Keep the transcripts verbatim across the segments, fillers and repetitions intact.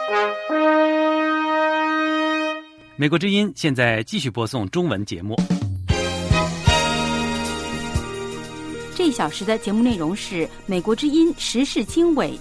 美国之音现在继续播送中文节目。 这一小时的节目内容是美国之音时事经纬。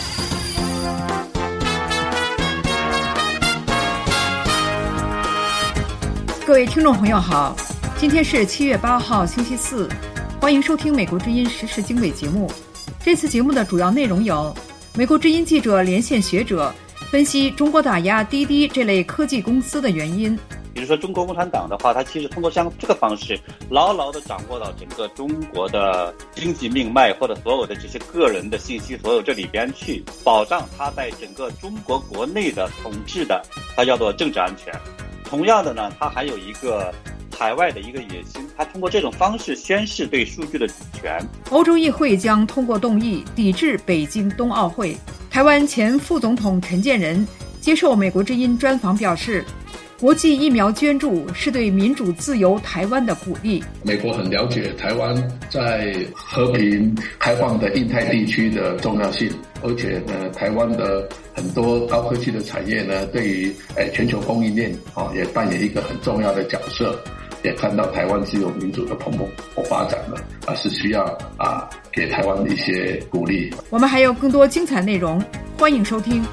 各位听众朋友好，今天是七月八号星期四，欢迎收听美国之音时事经纬节目。这次节目的主要内容有：美国之音记者连线学者分析中国打压滴滴这类科技公司的原因。 比如说中国共产党的话，它其实通过像这个方式牢牢地掌握到整个中国的经济命脉，或者所有的这些个人的信息所有这里边去，保障它在整个中国国内的统治的，它叫做政治安全。同样的呢，它还有一个海外的一个野心，它通过这种方式宣示对数据的主权。 欧洲议会将通过动议抵制北京冬奥会。台湾前副总统陈建仁接受美国之音专访表示，国际疫苗捐助是对民主自由台湾的鼓励。 美国很了解台湾在和平开放的印太地区的重要性，而且呢，台湾的很多高科技的产业呢，对于诶全球供应链啊、哦、也扮演一个很重要的角色。也看到台湾自由民主的蓬勃发展了啊，是需要啊给台湾一些鼓励。 我们还有更多精彩内容，欢迎收听。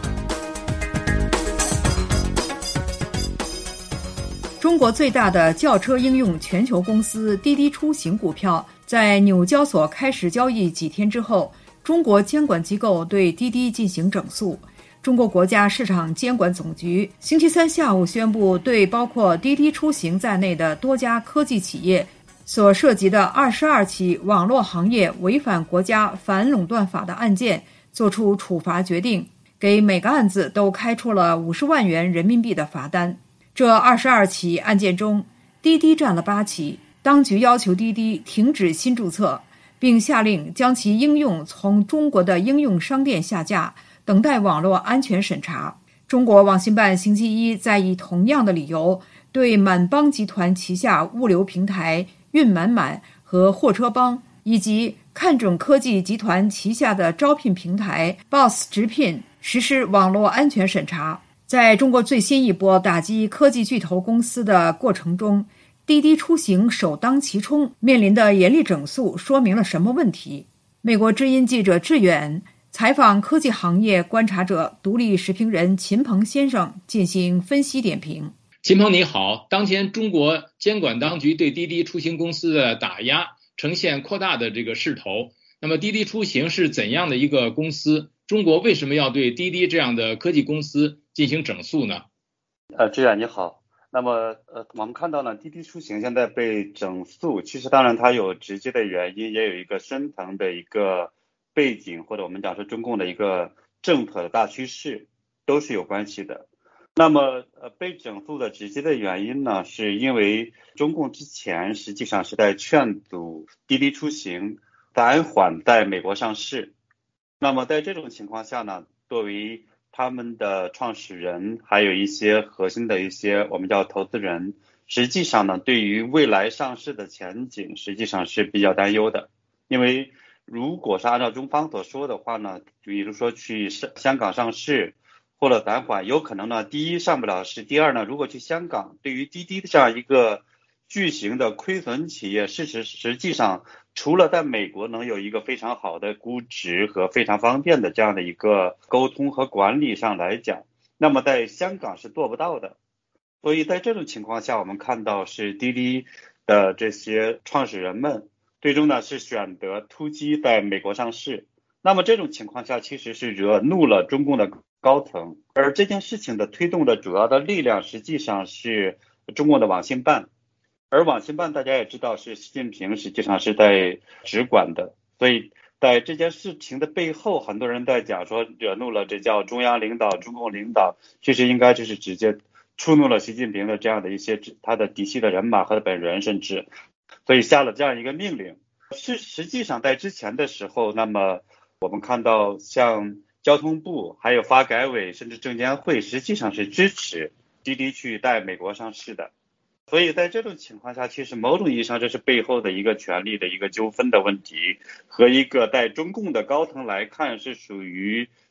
中国最大的轿车应用全球公司滴滴出行股票在纽交所开始交易几天之后，中国监管机构对滴滴进行整肃。中国国家市场监管总局星期三下午宣布，对包括滴滴出行在内的多家科技企业所涉及的二十二起网络行业违反国家反垄断法的案件作出处罚决定，给每个案子都开出了五十万元人民币的罚单。这二十二起案件中，滴滴占了八起，当局要求滴滴停止新注册，并下令将其应用从中国的应用商店下架，等待网络安全审查。中国网信办星期一在以同样的理由对满帮集团旗下物流平台运满满和货车帮，以及看准科技集团旗下的招聘平台 Boss 直聘实施网络安全审查。在中国最新一波打击科技巨头公司的过程中，滴滴出行首当其冲，面临的严厉整肃说明了什么问题？美国之音记者志远采访科技行业观察者、独立时评人秦鹏先生进行分析点评。 秦鹏你好，当前中国监管当局对滴滴出行公司的打压呈现扩大的这个势头。那么滴滴出行是怎样的一个公司？中国为什么要对滴滴这样的科技公司进行整肃呢？ 呃，志远你好。那么呃，我们看到呢，滴滴出行现在被整肃，其实当然它有直接的原因，也有一个深层的一个背景，或者我们讲说中共的一个政策的大趋势，都是有关系的。那么呃，被整肃的直接的原因呢，是因为中共之前实际上是在劝阻滴滴出行暂缓在美国上市。那么在这种情况下呢，作为他们的创始人还有一些核心的一些我们叫投资人，实际上呢，对于未来上市的前景实际上是比较担忧的。因为如果是按照中方所说的话呢，比如说去香港上市或者暂缓，有可能呢，第一上不了市，第二呢，如果去香港，对于滴滴这样一个巨型的亏损企业，事实实际上除了在美国能有一个非常好的估值和非常方便的这样的一个沟通和管理上来讲，那么在香港是做不到的。所以在这种情况下，我们看到是滴滴的这些创始人们最终呢是选择突击在美国上市。那么这种情况下其实是惹怒了中共的高层，而这件事情的推动的主要的力量实际上是中国的网信办。而网信办大家也知道是习近平实际上是在直管的，所以在这件事情的背后，很多人在讲说惹怒了这叫中央领导、中共领导，其实应该就是直接触怒了习近平的这样的一些他的嫡系的人马和本人，甚至所以下了这样一个命令。是实际上在之前的时候，那么我们看到像交通部还有发改委甚至证监会实际上是支持滴滴去在美国上市的。所以在这种情况下，其实某种意义上这是背后的一个权力的一个纠纷的问题，和一个在中共的高层来看是属于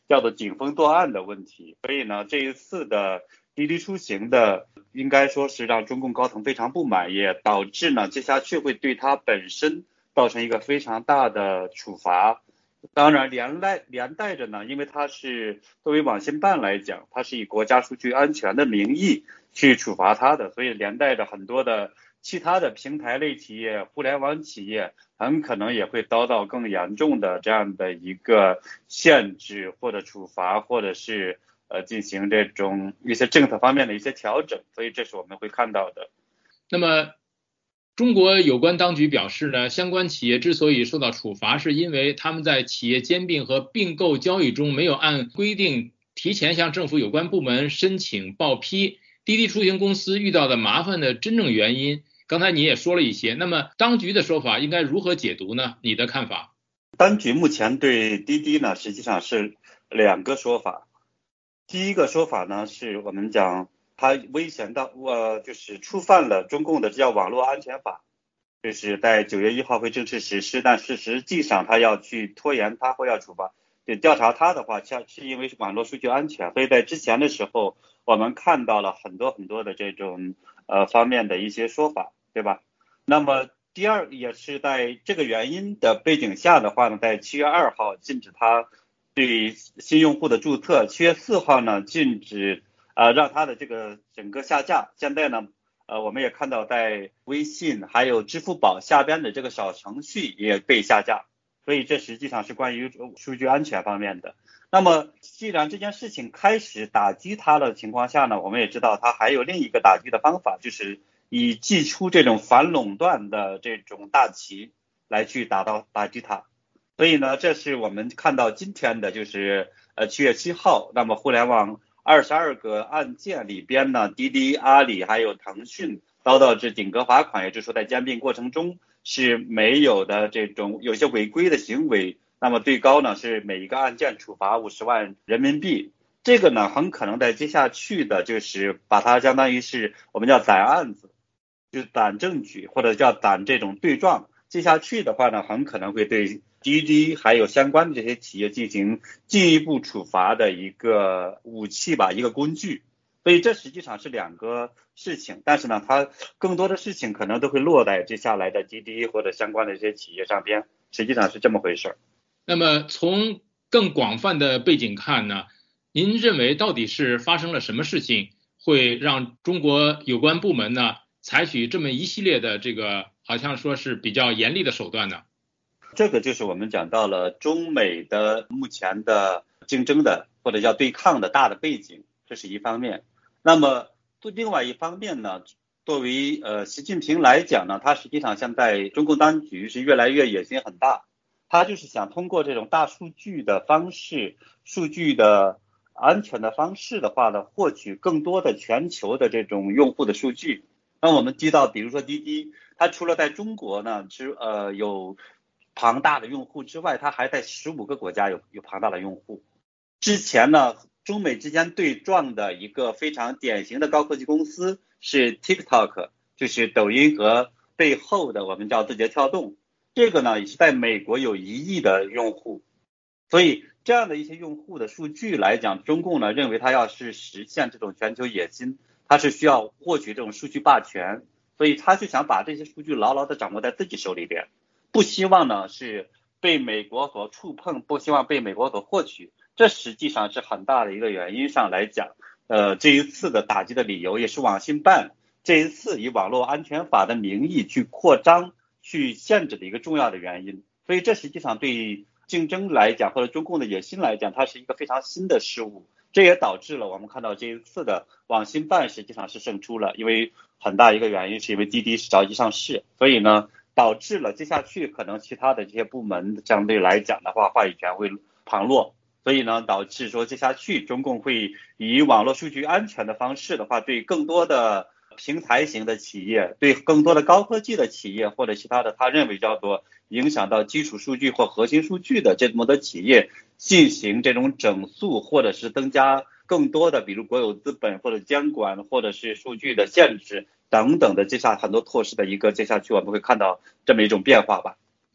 叫做警风作案的问题。所以呢，这一次的滴滴出行的应该说是让中共高层非常不满，也导致呢接下去会对它本身造成一个非常大的处罚。当然连带连带着呢，因为它是作为网信办来讲，它是以国家数据安全的名义去处罚它的，所以连带着很多的其他的平台类企业、互联网企业很可能也会遭到更严重的这样的一个限制或者处罚，或者是呃进行这种一些政策方面的一些调整，所以这是我们会看到的。 那么中国有关当局表示呢，相关企业之所以受到处罚，是因为他们在企业兼并和并购交易中没有按规定提前向政府有关部门申请报批。滴滴出行公司遇到的麻烦的真正原因，刚才你也说了一些，那么当局的说法应该如何解读呢？你的看法？ 当局目前对滴滴呢，实际上是两个说法。第一个说法呢，是我们讲它危险到呃，就是触犯了中共的这叫网络安全法，就是在九月一号会正式实施，但是实际上它要去拖延它或要处罚，就调查它的话，是因为是网络数据安全，所以在之前的时候，我们看到了很多很多的这种呃方面的一些说法，对吧？那么第二也是在这个原因的背景下的话呢，在七月二号禁止它对新用户的注册，七月四号呢禁止呃，让它的这个整个下架。现在呢，呃，我们也看到在微信还有支付宝下边的这个小程序也被下架，所以这实际上是关于数据安全方面的。那么，既然这件事情开始打击它的情况下呢，我们也知道它还有另一个打击的方法，就是以祭出这种反垄断的这种大旗来去打到打击它。所以呢，这是我们看到今天的就是呃七月七号，那么互联网二十二个案件里边呢，滴滴、阿里还有腾讯遭到这顶格罚款，也就是说在兼并过程中是没有的这种有些违规的行为，那么最高呢是每一个案件处罚五十万人民币。这个呢很可能在接下去的就是把它相当于是我们叫攒案子，就是攒证据或者叫攒这种对撞，接下去的话呢很可能会对滴滴还有相关的这些企业进行进一步处罚的一个武器吧，一个工具。所以这实际上是两个事情，但是呢它更多的事情可能都会落在接下来的滴滴或者相关的这些企业上边，实际上是这么回事。 那么从更广泛的背景看呢，您认为到底是发生了什么事情会让中国有关部门呢采取这么一系列的这个好像说是比较严厉的手段呢？ 这个就是我们讲到了中美的目前的竞争的或者叫对抗的大的背景，这是一方面。那么另外一方面呢，作为呃习近平来讲呢，他实际上现在中共当局是越来越野心很大，他就是想通过这种大数据的方式，数据的安全的方式的话呢，获取更多的全球的这种用户的数据。那我们知道，比如说滴滴，它除了在中国呢是呃有庞大的用户之外，它还在十五个国家有有庞大的用户。之前呢，中美之间对撞的一个非常典型的高科技公司是 TikTok， 就是抖音和背后的我们叫字节跳动。这个呢也是在美国有一亿的用户，所以这样的一些用户的数据来讲，中共呢认为它要是实现这种全球野心，它是需要获取这种数据霸权，所以他就想把这些数据牢牢的掌握在自己手里边。不希望呢是被美国所触碰，不希望被美国所获取，这实际上是很大的一个原因上来讲，呃，这一次的打击的理由也是网信办这一次以网络安全法的名义去扩张、去限制的一个重要的原因。所以这实际上对竞争来讲，或者中共的野心来讲，它是一个非常新的事物。这也导致了我们看到这一次的网信办实际上是胜出了，因为很大一个原因是因为滴滴是着急上市，所以呢导致了接下去可能其他的这些部门相对来讲的话话语权会旁落，所以呢导致说接下去中共会以网络数据安全的方式的话，对更多的平台型的企业，对更多的高科技的企业或者其他的他认为叫做影响到基础数据或核心数据的这么多企业进行这种整肃，或者是增加更多的比如国有资本或者监管或者是数据的限制等等的接下很多措施的一个接下去我们会看到这么一种变化吧。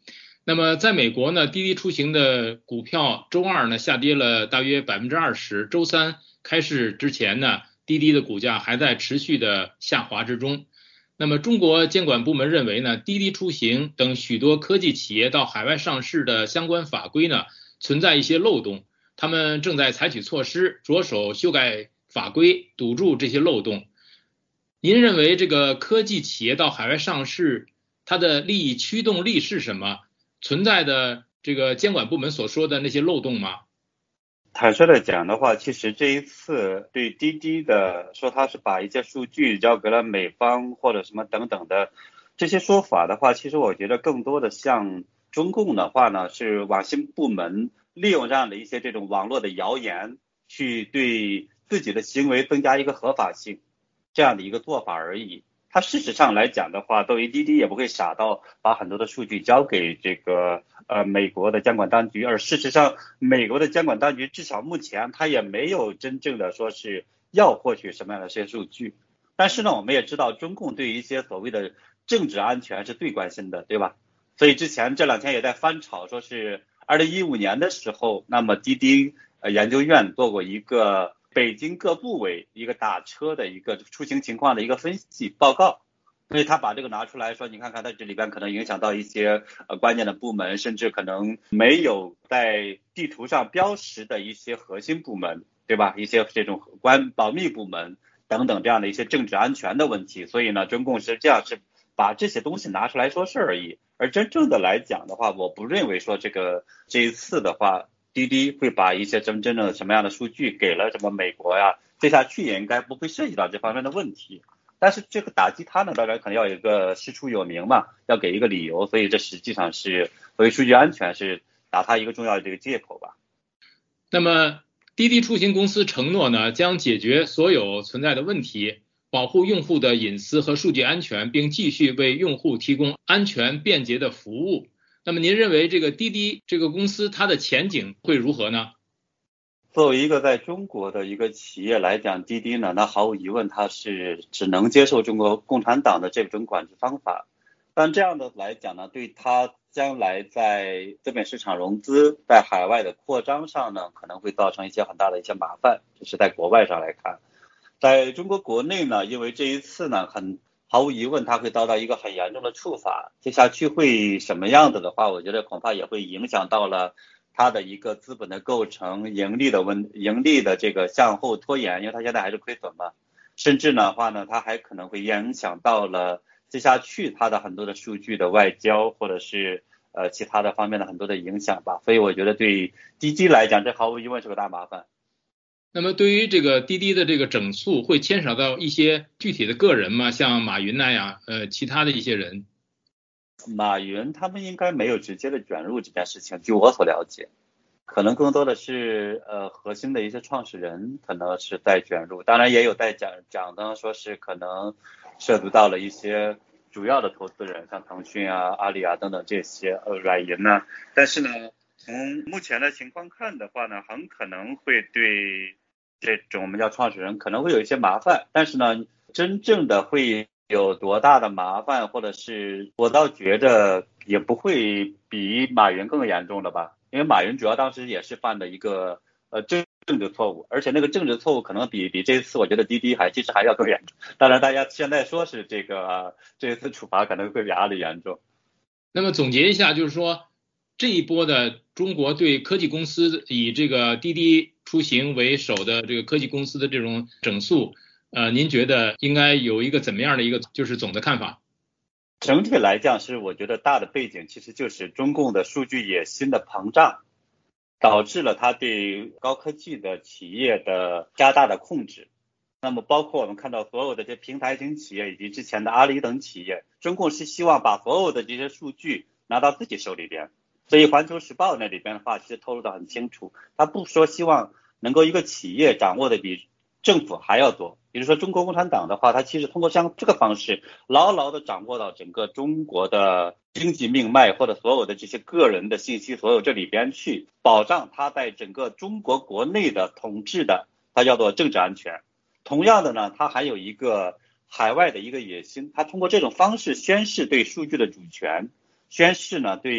那么在美国呢，滴滴出行的股票周二呢下跌了大约百分之二十，周三开市之前呢，滴滴的股价还在持续的下滑之中。那么中国监管部门认为呢，滴滴出行等许多科技企业到海外上市的相关法规呢存在一些漏洞，他们正在采取措施，着手修改法规，堵住这些漏洞。您认为这个科技企业到海外上市，它的利益驱动力是什么？存在的这个监管部门所说的那些漏洞吗？ 坦率的讲的话，其实这一次对滴滴的说他是把一些数据交给了美方或者什么等等的这些说法的话，其实我觉得更多的像中共的话呢，是网信部门利用这样的一些这种网络的谣言，去对自己的行为增加一个合法性，这样的一个做法而已。它事实上来讲的话，作为滴滴也不会傻到把很多的数据交给这个呃美国的监管当局，而事实上美国的监管当局至少目前它也没有真正的说是要获取什么样的这些数据。但是呢，我们也知道中共对于一些所谓的政治安全是最关心的，对吧？所以之前这两天也在翻炒，说是二零一五年的时候，那么滴滴呃研究院做过一个北京各部委一个打车的一个出行情况的一个分析报告，所以他把这个拿出来说，你看看它这里边可能影响到一些呃关键的部门，甚至可能没有在地图上标识的一些核心部门，对吧？一些这种关保密部门等等这样的一些政治安全的问题。所以呢，中共是这样是把这些东西拿出来说事而已。而真正的来讲的话，我不认为说这个这一次的话，滴滴会把一些真真正的什么样的数据给了什么美国呀，接下去也应该不会涉及到这方面的问题。但是这个打击它呢，当然可能要有一个事出有名嘛，要给一个理由，所以这实际上是作为数据安全是打它一个重要的这个借口吧。 那么滴滴出行公司承诺呢，将解决所有存在的问题，保护用户的隐私和数据安全，并继续为用户提供安全便捷的服务。那么您认为这个滴滴这个公司它的前景会如何呢？ 作为一个在中国的一个企业来讲，滴滴呢，那毫无疑问它是只能接受中国共产党的这种管制方法。但这样的来讲呢，对它将来在资本市场融资，在海外的扩张上呢，可能会造成一些很大的一些麻烦，这是在国外上来看。在中国国内呢，因为这一次呢，很毫无疑问它会遭到一个很严重的处罚，接下去会什么样子的话，我觉得恐怕也会影响到了它的一个资本的构成，盈利的问盈利的这个向后拖延，因为它现在还是亏损嘛，甚至的话呢，它还可能会影响到了接下去它的很多的数据的外交，或者是呃其他的方面的很多的影响吧。所以我觉得对滴滴来讲，这毫无疑问是个大麻烦。 那么对于这个滴滴的这个整肃，会牵扯到一些具体的个人吗？像马云那样，呃，其他的一些人？ 马云他们应该没有直接的卷入这件事情，据我所了解，可能更多的是呃核心的一些创始人可能是在卷入，当然也有在讲讲的说是可能涉及到了一些主要的投资人，像腾讯啊、阿里啊等等这些呃软银呢，但是呢，从目前的情况看的话呢，很可能会对这种我们叫创始人可能会有一些麻烦，但是呢，真正的会有多大的麻烦，或者是我倒觉得也不会比马云更严重了吧，因为马云主要当时也是犯了一个呃政政治错误，而且那个政治错误可能比比这一次我觉得滴滴还其实还要更严重。当然大家现在说是这个、啊、这一次处罚可能会比阿里严重。 那么总结一下，就是说这一波的中国对科技公司以这个滴滴出行为首的这个科技公司的这种整肃，呃，您觉得应该有一个怎么样的一个就是总的看法？ 整体来讲是我觉得大的背景其实就是中共的数据野心的膨胀，导致了它对高科技的企业的加大的控制。那么包括我们看到所有的这些平台型企业以及之前的阿里等企业，中共是希望把所有的这些数据拿到自己手里边。所以环球时报那里边的话其实透露得很清楚，他不说希望能够一个企业掌握的比政府还要多，比如说中国共产党的话，它其实通过像这个方式牢牢的掌握到整个中国的经济命脉，或者所有的这些个人的信息所有这里边去，保障它在整个中国国内的统治的，它叫做政治安全。同样的呢，它还有一个海外的一个野心，它通过这种方式宣示对数据的主权，宣示呢对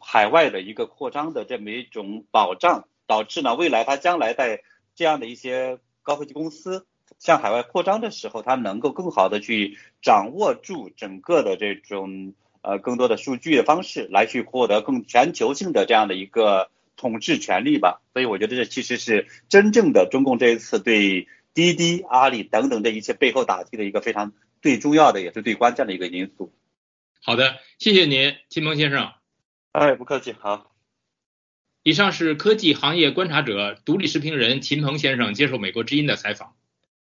海外的一个扩张的这么一种保障，导致呢未来它将来在这样的一些高科技公司向海外扩张的时候，它能够更好的去掌握住整个的这种呃更多的数据的方式，来去获得更全球性的这样的一个统治权利吧。所以我觉得这其实是真正的中共这一次对滴滴、阿里等等这一切背后打击的一个非常最重要的也是最关键的一个因素。 好的，谢谢您，秦鹏先生。 哎，不客气，好。 以上是科技行业观察者、独立时评人秦鹏先生接受美国之音的采访。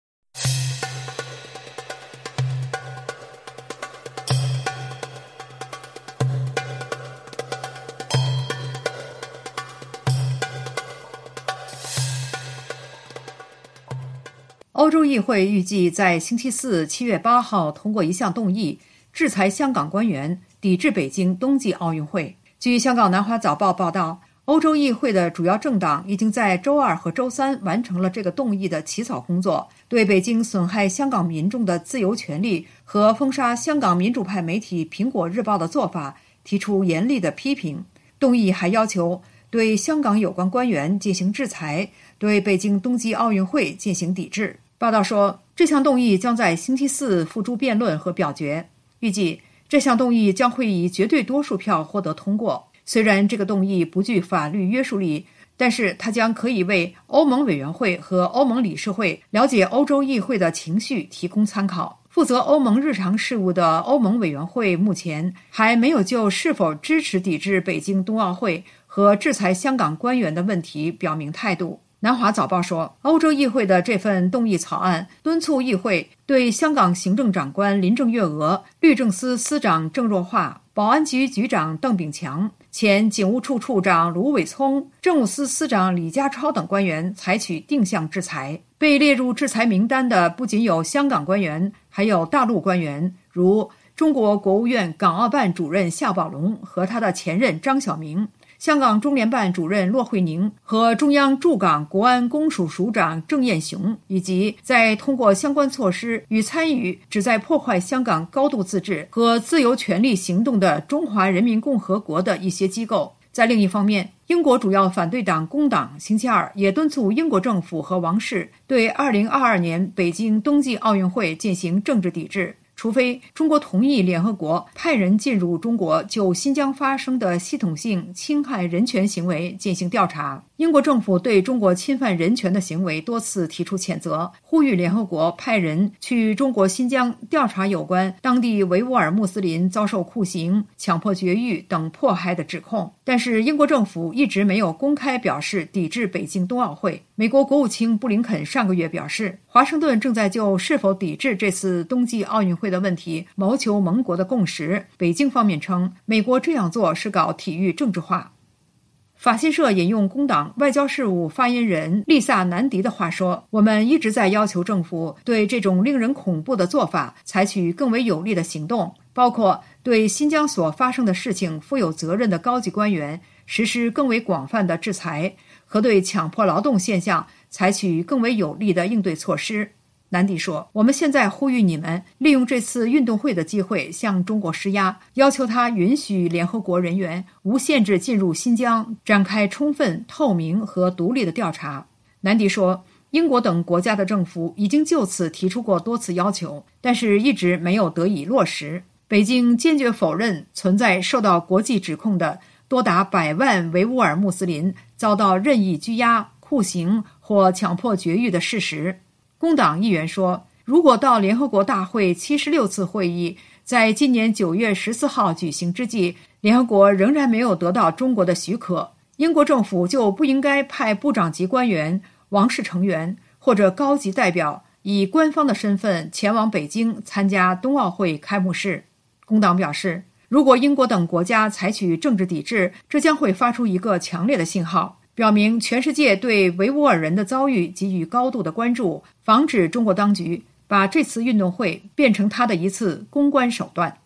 欧洲议会预计在星期四七月八号通过一项动议，制裁香港官员，抵制北京冬季奥运会。据香港南华早报报道，欧洲议会的主要政党已经在周二和周三完成了这个动议的起草工作，对北京损害香港民众的自由权利和封杀香港民主派媒体《苹果日报》的做法提出严厉的批评。动议还要求对香港有关官员进行制裁，对北京冬季奥运会进行抵制。报道说，这项动议将在星期四付诸辩论和表决，预计这项动议将会以绝对多数票获得通过。虽然这个动议不具法律约束力，但是它将可以为欧盟委员会和欧盟理事会了解欧洲议会的情绪提供参考。负责欧盟日常事务的欧盟委员会目前还没有就是否支持抵制北京冬奥会和制裁香港官员的问题表明态度。南华早报说，欧洲议会的这份动议草案敦促议会对香港行政长官林郑月娥、律政司司长郑若骅、保安局局长邓炳强、前警务处处长卢伟聪、政务司司长李家超等官员采取定向制裁。被列入制裁名单的不仅有香港官员，还有大陆官员，如中国国务院港澳办主任夏宝龙和他的前任张晓明，香港中联办主任骆惠宁和中央驻港国安公署署长郑雁雄，以及在通过相关措施与参与旨在破坏香港高度自治和自由权利行动的中华人民共和国的一些机构。在另一方面，英国主要反对党工党星期二也敦促英国政府和王室对二零二二年北京冬季奥运会进行政治抵制，除非中国同意联合国派人进入中国就新疆发生的系统性侵害人权行为进行调查。英国政府对中国侵犯人权的行为多次提出谴责，呼吁联合国派人去中国新疆调查有关当地维吾尔穆斯林遭受酷刑、强迫绝育等迫害的指控。但是英国政府一直没有公开表示抵制北京冬奥会。美国国务卿布林肯上个月表示，华盛顿正在就是否抵制这次冬季奥运会的问题谋求盟国的共识。北京方面称，美国这样做是搞体育政治化。法新社引用工党外交事务发言人丽萨·南迪的话说，我们一直在要求政府对这种令人恐怖的做法采取更为有力的行动，包括对新疆所发生的事情负有责任的高级官员实施更为广泛的制裁，和对强迫劳动现象采取更为有力的应对措施。南迪说，我们现在呼吁你们利用这次运动会的机会向中国施压，要求他允许联合国人员无限制进入新疆，展开充分、透明和独立的调查。南迪说，英国等国家的政府已经就此提出过多次要求，但是一直没有得以落实。北京坚决否认存在受到国际指控的多达百万维吾尔穆斯林遭到任意拘押、酷刑或强迫绝育的事实。工党议员说，如果到联合国大会七十六次会议在今年九月十四号举行之际，联合国仍然没有得到中国的许可，英国政府就不应该派部长级官员、王室成员或者高级代表以官方的身份前往北京参加冬奥会开幕式。工党表示，如果英国等国家采取政治抵制，这将会发出一个强烈的信号，表明全世界对维吾尔人的遭遇给予高度的关注，防止中国当局把这次运动会变成他的一次公关手段。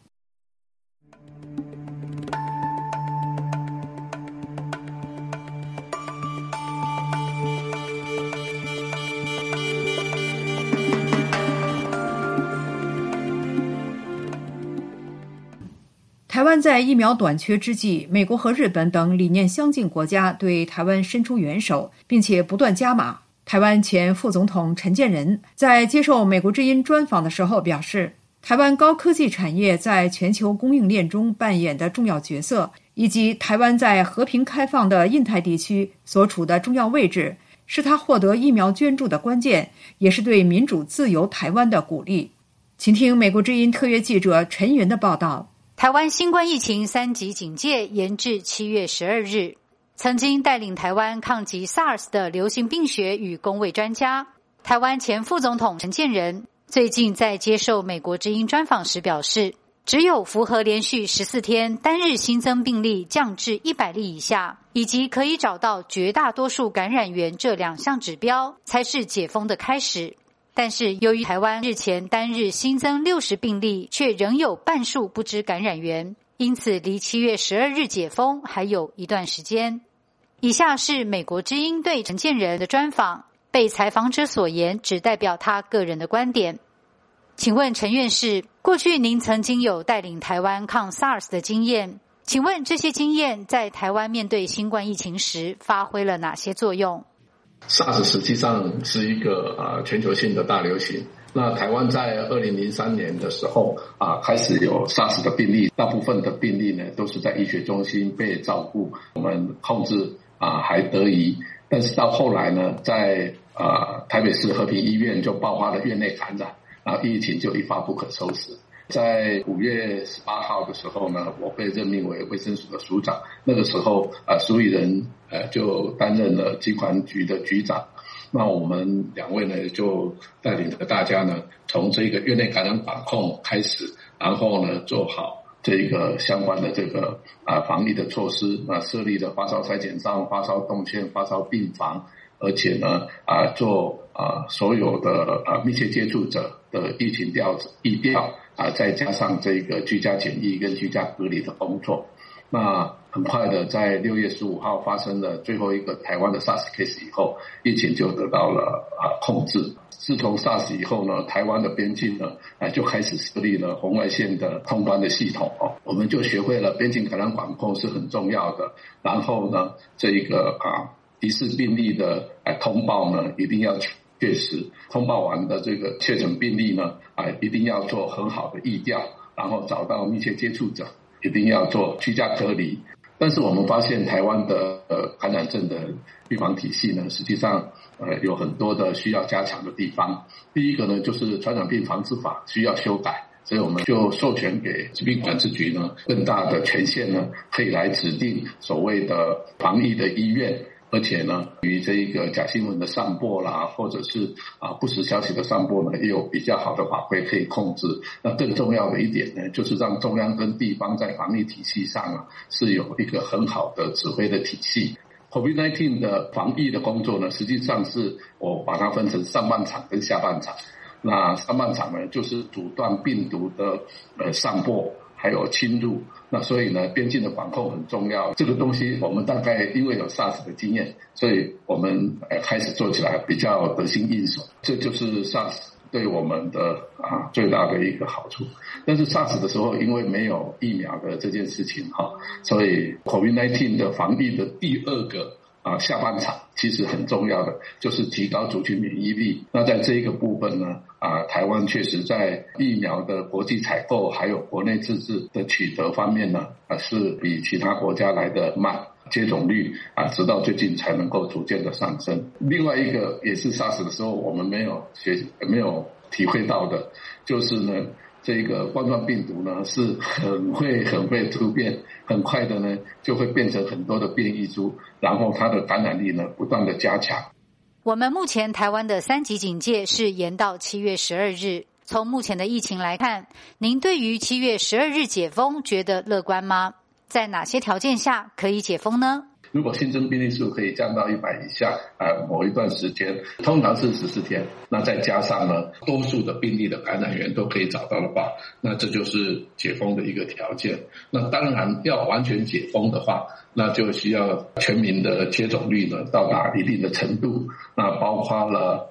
台台湾在疫苗短缺之际，美国和日本等理念相近国家对台湾伸出援手，并且不断加码。台湾前副总统陈建仁在接受美国之音专访的时候表示，台湾高科技产业在全球供应链中扮演的重要角色，以及台湾在和平开放的印太地区所处的重要位置，是他获得疫苗捐助的关键，也是对民主自由台湾的鼓励。请听美国之音特约记者陈云的报道。 台湾新冠疫情三级警戒延至七月十二日。曾经带领台湾抗击 SARS 的流行病学与公卫专家，台湾前副总统陈建仁最近在接受美国之音专访时表示，只有符合连续十四天单日新增病例降至一百例以下，以及可以找到绝大多数感染源这两项指标，才是解封的开始。但是由于台湾日前单日新增六十病例，却仍有半数不知感染源，因此离七月十二日解封还有一段时间。以下是美国之音对陈建仁的专访，被采访者所言只代表他个人的观点。请问陈院士，过去您曾经有带领台湾抗 SARS 的经验，请问这些经验在台湾面对新冠疫情时发挥了哪些作用？ SARS 实际上是一个呃全球性的大流行。那台湾在二零零三年的时候啊，开始有 SARS 的病例，大部分的病例呢都是在医学中心被照顾，我们控制啊还得宜。但是到后来呢，在呃台北市和平医院就爆发了院内感染，然后疫情就一发不可收拾。在五月十八号的时候呢，我被任命为卫生署的署长，那个时候呃苏益仁呃就担任了疾管局的局长。那我们两位呢，就带领着大家呢，从这个院内感染管控开始，然后呢，做好这个相关的这个啊防疫的措施，啊设立了发烧筛检站、发烧动线、发烧病房，而且呢啊做啊所有的啊密切接触者的疫情调疫调啊，再加上这个居家检疫跟居家隔离的工作。那很快的，在六月十五号发生了最后一个台湾的 SARS case 以后，疫情就得到了啊控制。自从 SARS 以后呢，台湾的边境呢，啊就开始设立了红外线的通关的系统哦，我们就学会了边境感染管控是很重要的。然后呢，这个啊疑似病例的啊通报呢，一定要确实通报完的这个确诊病例呢，啊一定要做很好的疫调，然后找到密切接触者，一定要做居家隔离。但是我们发现台湾的呃感染症的预防体系呢，实际上呃有很多的需要加强的地方。第一个呢，就是传染病防治法需要修改，所以我们就授权给疾病管制局呢更大的权限呢，可以来指定所谓的防疫的医院。而且呢，与这一个假新闻的散播啦，或者是啊不实消息的散播呢，也有比较好的法规可以控制。那更重要的一点呢，就是让中央跟地方在防疫体系上啊，是有一个很好的指挥的体系。COVID 十九 的防疫的工作呢，实际上是我把它分成上半场跟下半场。那上半场呢，就是阻断病毒的呃散播，还有侵入。那所以呢，边境的管控很重要。这个东西我们大概因为有 SARS 的经验，所以我们呃开始做起来比较得心应手。这就是 SARS 对我们的啊最大的一个好处。但是 SARS 的时候，因为没有疫苗的这件事情哈，所以 COVID 十九 的防疫的第二个啊，下半场其实很重要的就是提高族群免疫力。那在这一个部分呢，啊，台湾确实在疫苗的国际采购还有国内自制的取得方面呢，啊，是比其他国家来的慢，接种率啊，直到最近才能够逐渐的上升。另外一个也是 SARS 的时候我们没有学没有体会到的，就是呢。这个冠状病毒呢是很会很会突变，很快的呢就会变成很多的变异株，然后它的感染力呢不断的加强。 我们目前台湾的三级警戒是延到七月十二日。从目前的疫情来看，您对于七月十二日解封觉得乐观吗？在哪些条件下可以解封呢？ 如果新增病例数可以降到一百以下，呃，某一段时间，通常是十四天，那再加上呢，多数的病例的感染源都可以找到的话，那这就是解封的一个条件。那当然要完全解封的话，那就需要全民的接种率呢到达一定的程度，那包括了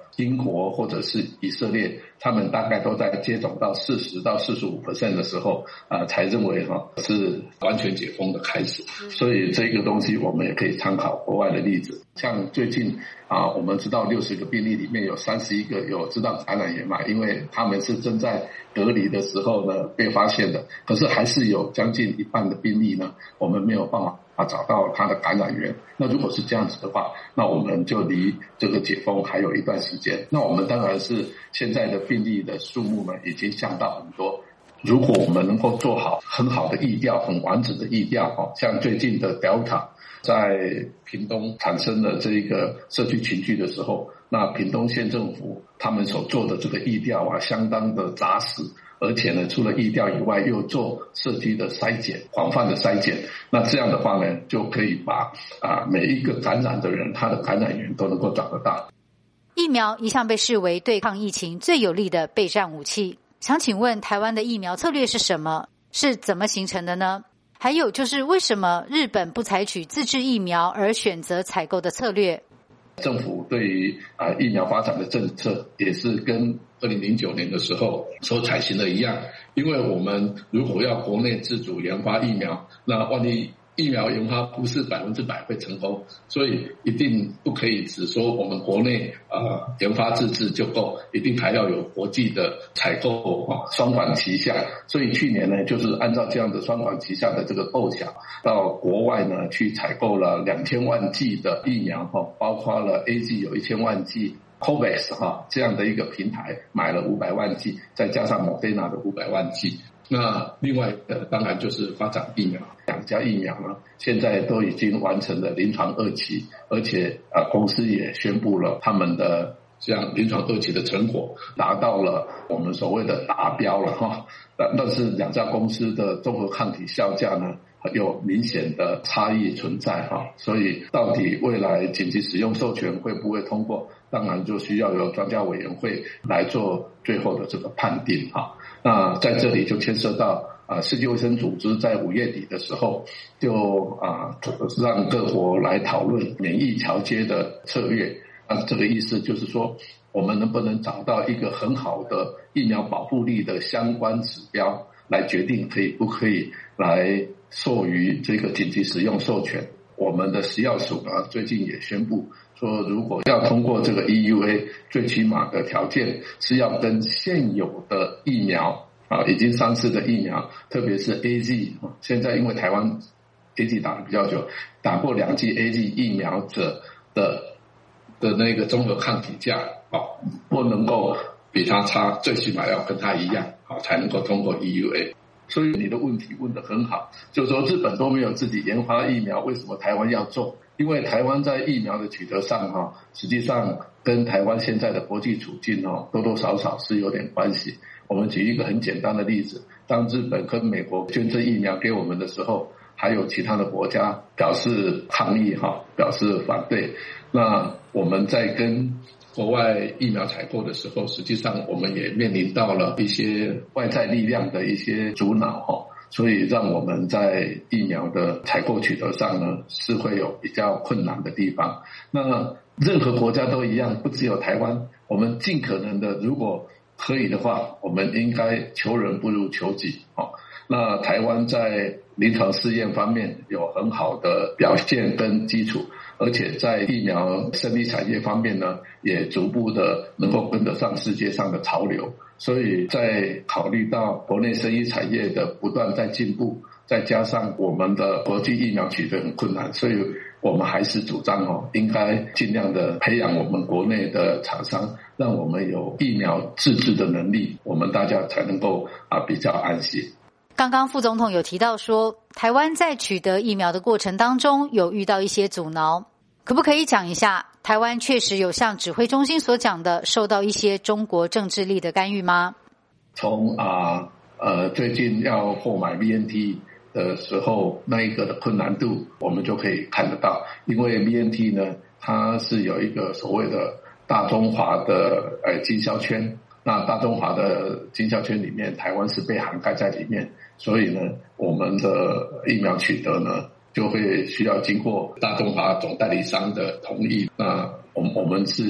英国或者是以色列，他们大概都在接种到四十到四十五 percent 的时候啊、呃，才认为哈、哦、是完全解封的开始。所以这个东西我们也可以参考国外的例子，像最近啊，我们知道六十个病例里面有三十一个有知道感染源嘛，因为他们是正在隔离的时候呢被发现的，可是还是有将近一半的病例呢，我们没有办法啊找到它的感染源。那如果是这样子的话，那我们就离这个解封还有一段时间。那我们当然是现在的病例的数目呢已经降到很多，如果我们能够做好很好的疫调，很完整的疫调，像最近的 Delta 在屏东产生了这个社区群聚的时候，那屏东县政府他们所做的这个疫调啊，相当的扎实，而且呢，除了疫调以外，又做社区的筛检，广泛的筛检。那这样的话呢，就可以把啊每一个感染的人，他的感染源都能够找得到。 疫苗一向被视为对抗疫情最有力的备战武器。想请问台湾的疫苗策略是什么？是怎么形成的呢？还有就是为什么日本不采取自制疫苗而选择采购的策略？ 政府对于啊、呃、疫苗发展的政策也是跟二零零九年的时候所采行的一样，因为我们如果要国内自主研发疫苗，那万一疫苗研发不是百分之百会成功，所以一定不可以只说我们国内呃研发自制就够，一定还要有国际的采购啊，双管齐下。所以去年呢，就是按照这样的双管齐下的这个构想，到国外呢去采购了两千万剂的疫苗哈，包括了 A Z 有一千万剂。COVAX 哈这样的一个平台买了五百万剂，再加上 Moderna 的五百万剂。那另外的当然就是发展疫苗，两家疫苗呢现在都已经完成了临床二期，而且啊公司也宣布了他们的这样临床二期的成果达到了我们所谓的达标了哈。但是两家公司的综合抗体效价呢有明显的差异存在哈，所以到底未来紧急使用授权会不会通过，当然就需要由专家委员会来做最后的这个判定哈。那在这里就牵涉到啊，世界卫生组织在五月底的时候就啊让各国来讨论免疫桥接的策略。那这个意思就是说，我们能不能找到一个很好的疫苗保护力的相关指标，来决定可以不可以来授予这个紧急使用授权。我们的食药署呢最近也宣布说，如果要通过这个 E U A， 最起码的条件是要跟现有的疫苗啊，已经上市的疫苗，特别是 A Z， 现在因为台湾 A Z 打得比较久，打过两剂 A Z 疫苗者的的那个综合抗体价啊，不能够比它差，最起码要跟它一样啊，才能够通过 E U A。所以你的问题问得很好，就是说日本都没有自己研发疫苗，为什么台湾要做？因为台湾在疫苗的取得上哈，实际上跟台湾现在的国际处境哦，多多少少是有点关系。我们举一个很简单的例子，当日本跟美国捐赠疫苗给我们的时候，还有其他的国家表示抗议哈，表示反对。那我们在跟国外疫苗采购的时候，实际上我们也面临到了一些外在力量的一些阻挠哈，所以让我们在疫苗的采购取得上呢，是会有比较困难的地方。那任何国家都一样，不只有台湾，我们尽可能的，如果可以的话，我们应该求人不如求己哦。那台湾在临床试验方面有很好的表现跟基础，而且在疫苗生理产业方面呢，也逐步的能够跟得上世界上的潮流。所以在考虑到国内生医产业的不断在进步，再加上我们的国际疫苗取得很困难，所以我们还是主张哦，应该尽量的培养我们国内的厂商，让我们有疫苗自制的能力，我们大家才能够啊比较安心。 刚刚副总统有提到说，台湾在取得疫苗的过程当中有遇到一些阻挠，可不可以讲一下，台湾确实有像指挥中心所讲的，受到一些中国政治力的干预吗？ 从啊呃最近要购买 B N T 的时候，那一个的困难度，我们就可以看得到，因为 B N T 呢，它是有一个所谓的大中华的呃经销圈。那大中华的经销圈里面，台湾是被涵盖在里面，所以呢，我们的疫苗取得呢，就会需要经过大中华总代理商的同意。那我们我们是有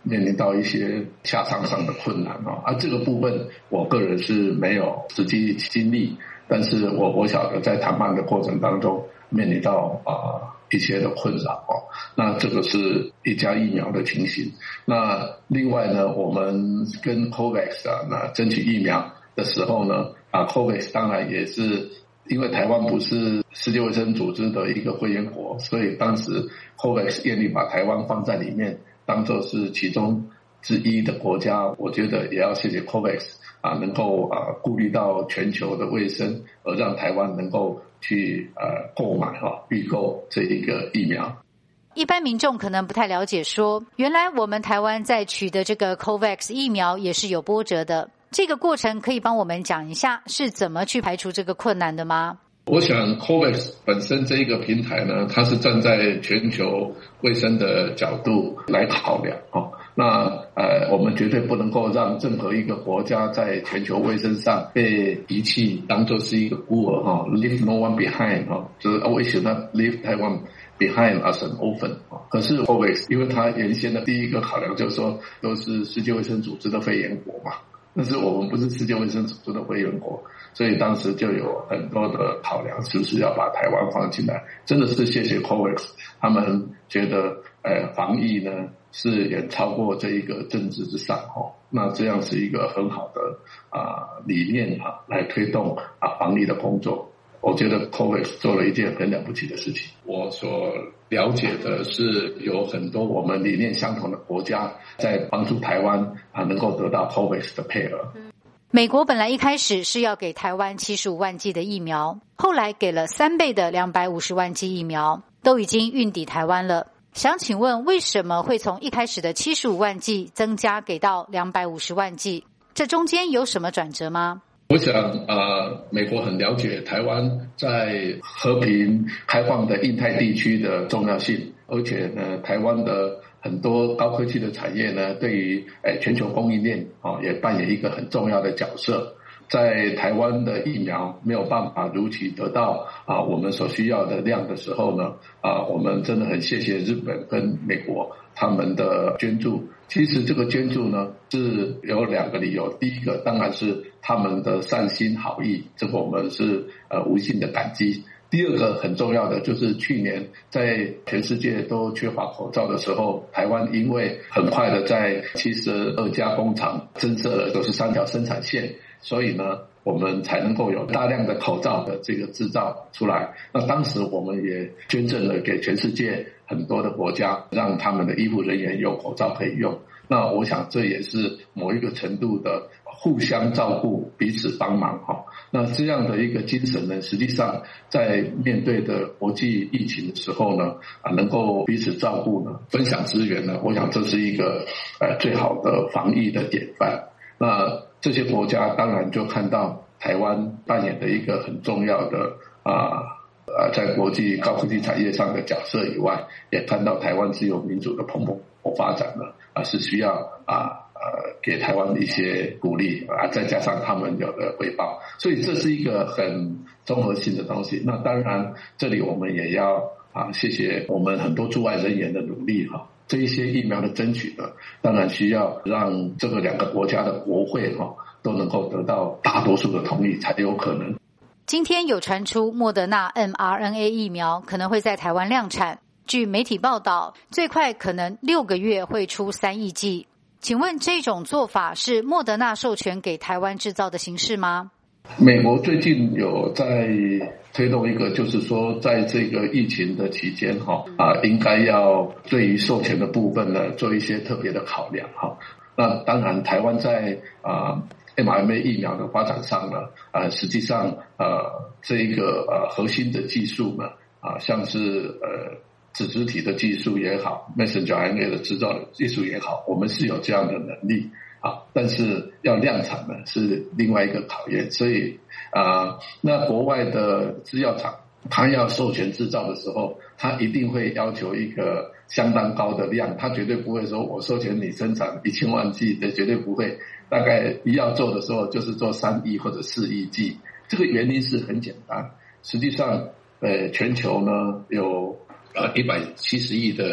面临到一些洽商上的困难啊，而这个部分我个人是没有实际经历，但是我我晓得在谈判的过程当中面临到啊、呃、一些的困扰哦。那这个是一家疫苗的情形。那另外呢，我们跟 COVAX 啊，那争取疫苗的时候呢，啊 COVAX 当然也是。因为台湾不是世界卫生组织的一个会员国，所以当时 COVAX 愿意把台湾放在里面，当作是其中之一的国家。我觉得也要谢谢 COVAX 啊，能够啊顾虑到全球的卫生，而让台湾能够去呃购买哈、啊、预购这一个疫苗。 一般民众可能不太了解说，原来我们台湾在取得这个 COVAX 疫苗也是有波折的。这个过程可以帮我们讲一下是怎么去排除这个困难的吗？ 我想 COVAX 本身这一个平台呢，它是站在全球卫生的角度来考量哦。那呃，我们绝对不能够让任何一个国家在全球卫生上被遗弃，当作是一个孤儿哈、哦、，leave no one behind 哈、哦，就是 we should not leave Taiwan behind as an orphan。可是 COVAX 因为它原先的第一个考量就是说，都是世界卫生组织的会员国嘛。但是我们不是世界卫生组织的会员国，所以当时就有很多的考量，是不是要把台湾放进来？真的是谢谢 COVAX， 他们觉得呃防疫呢是远超过这一个政治之上哦，那这样是一个很好的啊、呃、理念啊，来推动啊防疫的工作。我觉得 COVAX 做了一件很了不起的事情。我所了解的是，有很多我们理念相同的国家在帮助台湾啊，能够得到 COVAX 的配额。 美国本来一开始是要给台湾七十五万剂的疫苗，后来给了三倍的两百五十万剂疫苗，都已经运抵台湾了。想请问，为什么会从一开始的七十五万剂增加给到两百五十万剂？这中间有什么转折吗？ 我想呃，美国很了解台湾在和平开放的印太地区的重要性，而且呢，台湾的很多高科技的产业呢，对于诶全球供应链啊、哦、也扮演一个很重要的角色。在台湾的疫苗没有办法如期得到啊我们所需要的量的时候呢，啊我们真的很谢谢日本跟美国他们的捐助。其实这个捐助呢是有两个理由，第一个当然是他们的善心好意，这个我们是呃无尽的感激。第二个很重要的就是去年在全世界都缺乏口罩的时候，台湾因为很快的在七十二家工厂增设了九十三条生产线，所以呢我们才能够有大量的口罩的这个制造出来。那当时我们也捐赠了给全世界很多的国家，让他们的医护人员有口罩可以用。那我想这也是某一个程度的互相照顾，彼此帮忙哈。那这样的一个精神呢，实际上在面对的国际疫情的时候呢，啊，能够彼此照顾呢，分享资源呢，我想这是一个呃最好的防疫的典范。那这些国家当然就看到台湾扮演的一个很重要的啊呃在国际高科技产业上的角色以外，也看到台湾自由民主的蓬勃发展呢啊是需要啊呃给台湾的一些鼓励啊，再加上他们有的回报，所以这是一个很综合性的东西。那当然这里我们也要啊谢谢我们很多驻外人员的努力哈。这一些疫苗的争取呢，当然需要让这个两个国家的国会哈都能够得到大多数的同意才有可能。 今天有传出莫德纳 M R N A 疫苗可能会在台湾量产，据媒体报道，最快可能六个月会出三亿剂。请问这种做法是莫德纳授权给台湾制造的形式吗？ 美国最近有在推动一个，就是说在这个疫情的期间哈啊，应该要对于授权的部分呢做一些特别的考量哈。那当然，台湾在啊 M R N A 疫苗的发展上呢，啊实际上呃这一个呃核心的技术呢啊，像是呃脂质体的技术也好 ，messenger R N A 的制造的技术也好，我们是有这样的能力。啊，但是要量产呢是另外一个考验，所以啊、呃，那国外的制药厂，他要授权制造的时候，他一定会要求一个相当高的量，他绝对不会说我授权你生产一千万剂的，绝对不会。大概一要做的时候，就是做三亿或者四亿剂。这个原因是很简单，实际上，呃，全球呢有呃一百七十亿的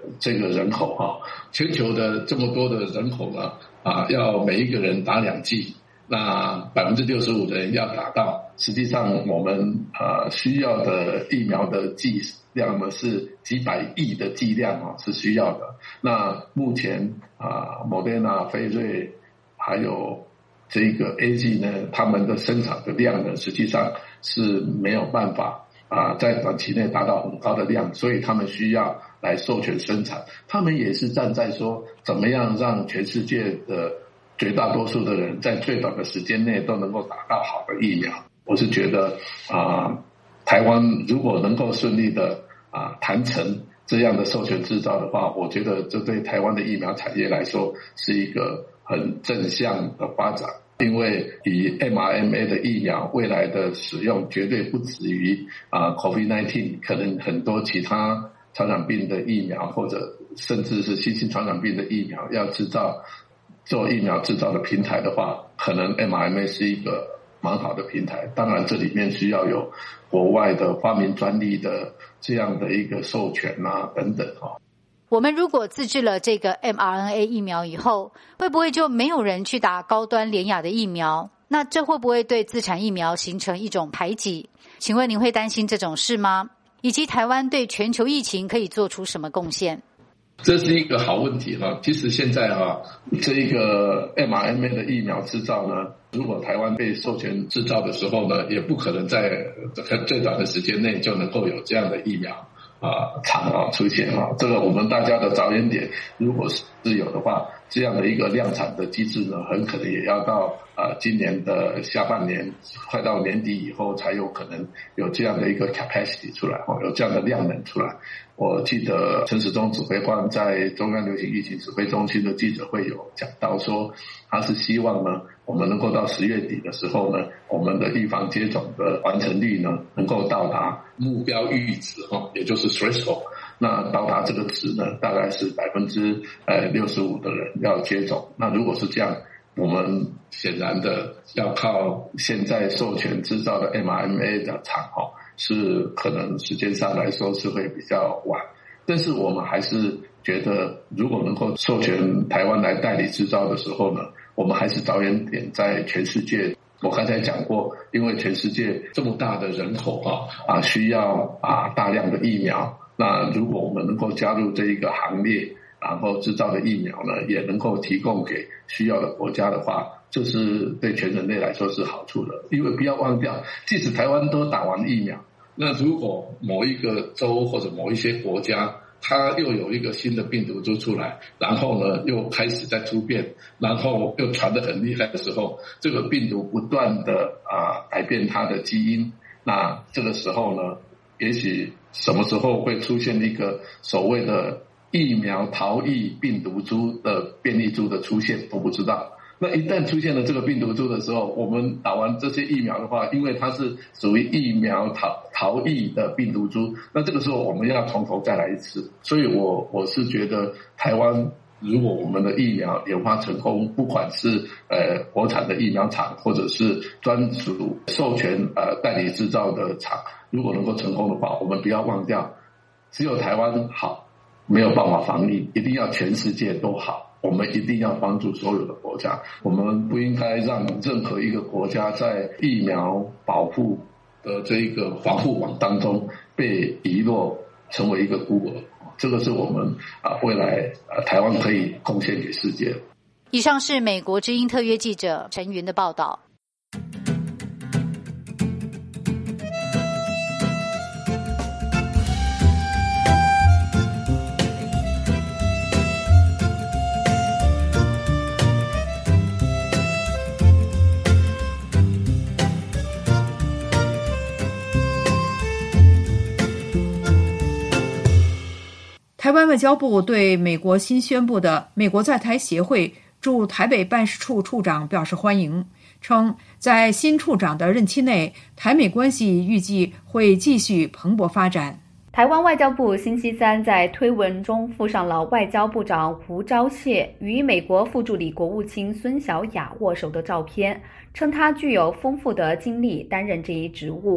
这个人口哈，全球的这么多的人口呢，啊，要每一个人打两剂，那百分之六十五的人要打到，实际上我们呃需要的疫苗的剂量呢是几百亿的剂量啊，是需要的。那目前啊，莫德纳、辉瑞还有这个 A Z 呢，他们的生产的量呢，实际上是没有办法啊，在短期内达到很高的量，所以他们需要来授权生产。他们也是站在说，怎么样让全世界的绝大多数的人在最短的时间内都能够打到好的疫苗。我是觉得啊，台湾如果能够顺利的啊谈成这样的授权制造的话，我觉得这对台湾的疫苗产业来说是一个很正向的发展。因为以 M R N A 的疫苗未来的使用绝对不止于啊 COVID 十九， 可能很多其他传染病的疫苗或者甚至是新兴传染病的疫苗要制造做疫苗制造的平台的话，可能 M R N A 是一个蛮好的平台。当然这里面需要有国外的发明专利的这样的一个授权啊等等啊。 我们如果自制了这个 M R N A 疫苗以后，会不会就没有人去打高端联雅的疫苗？那这会不会对自产疫苗形成一种排挤？请问您会担心这种事吗？以及台湾对全球疫情可以做出什么贡献？ 这是一个好问题哈。其实现在哈，这一个 M R N A 的疫苗制造呢，如果台湾被授权制造的时候呢，也不可能在最短的时间内就能够有这样的疫苗啊厂啊出现啊。这个我们大家的着眼点，如果是有的话，这样的一个量产的机制呢，很可能也要到啊今年的下半年，快到年底以后才有可能有这样的一个 capacity 出来哦，有这样的量能出来。我记得陈时中指挥官在中央流行疫情指挥中心的记者会有讲到说，他是希望呢，我们能够到十月底的时候呢，我们的预防接种的完成率呢，能够到达目标阈值哈，也就是 threshold。那到达这个值呢，大概是百分之呃六十五的人要接种。那如果是这样，我们显然的要靠现在授权制造的 M R N A 的厂哈，是可能时间上来说是会比较晚。但是我们还是觉得，如果能够授权台湾来代理制造的时候呢，我们还是着眼点在全世界。我刚才讲过，因为全世界这么大的人口哈啊，需要啊大量的疫苗。那如果我们能够加入这一个行列，然后制造的疫苗呢，也能够提供给需要的国家的话，这是对全人类来说是好处的。因为不要忘掉，即使台湾都打完疫苗，那如果某一个州或者某一些国家，它又有一个新的病毒株出来，然后呢又开始在突变，然后又传得很厉害的时候，这个病毒不断的啊改变它的基因，那这个时候呢，也许什么时候会出现一个所谓的疫苗逃逸病毒株的变异株的出现，我不知道。那一旦出现了这个病毒株的时候，我们打完这些疫苗的话，因为它是属于疫苗逃逃逸的病毒株，那这个时候我们要从头再来一次。所以我我是觉得台湾如果我们的疫苗研发成功，不管是呃国产的疫苗厂或者是专属授权呃代理制造的厂，如果能够成功的话，我们不要忘掉，只有台湾好，没有办法防疫，一定要全世界都好。我们一定要帮助所有的国家，我们不应该让任何一个国家在疫苗保护的这一个防护网当中被遗落，成为一个孤儿。这个是我们啊未来啊台湾可以贡献给世界。 以上是美国之音特约记者陈云的报道。 台湾外交部对美国新宣布的美国在台协会驻台北办事处处长表示欢迎，称在新处长的任期内，台美关系预计会继续蓬勃发展。 台湾外交部星期三在推文中附上了外交部长胡昭燮与美国副助理国务卿孙小雅握手的照片，称他具有丰富的经历担任这一职务。